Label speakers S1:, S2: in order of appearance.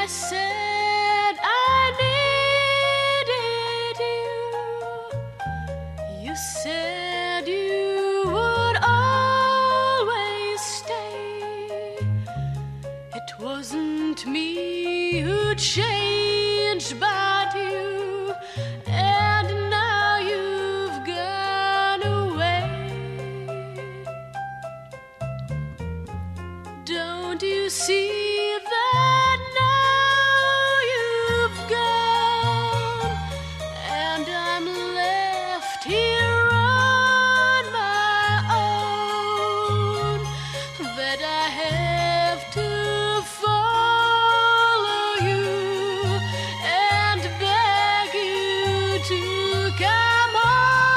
S1: I said I needed you, you said you would always stay. It wasn't me who'd changed